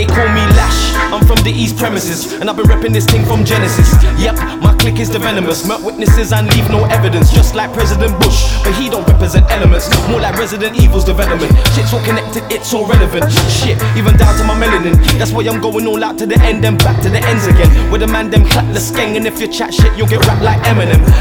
they call me Lash. I'm from the East premises, and I've been repping this thing from Genesis. Yep, my clique is the venomous. Murk witnesses and leave no evidence, just like President Bush. But he don't represent elements, more like Resident Evil's development. Shit's all connected, it's all relevant. Shit, even down to my melanin. That's why I'm going all out to the end and back to the ends again. With a man them clap the skeng, and if you chat shit, you'll get rapped like Eminem.